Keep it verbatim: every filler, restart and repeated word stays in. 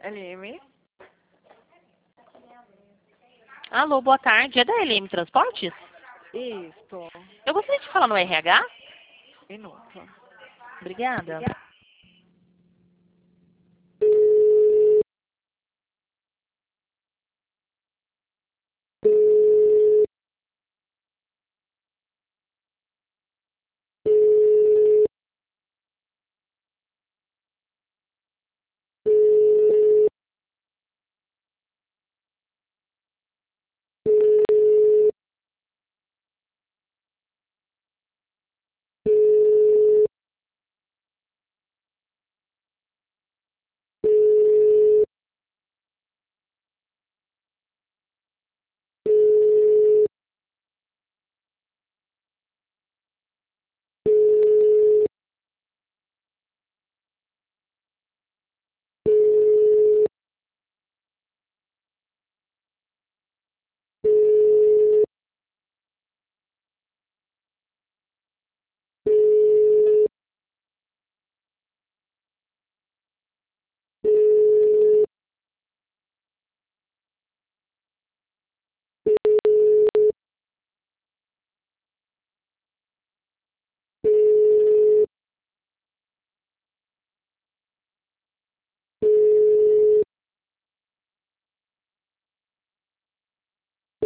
L M. Alô, boa tarde. É da L M Transportes? Isso. Eu gostaria de falar no R H. Minuto. Obrigada.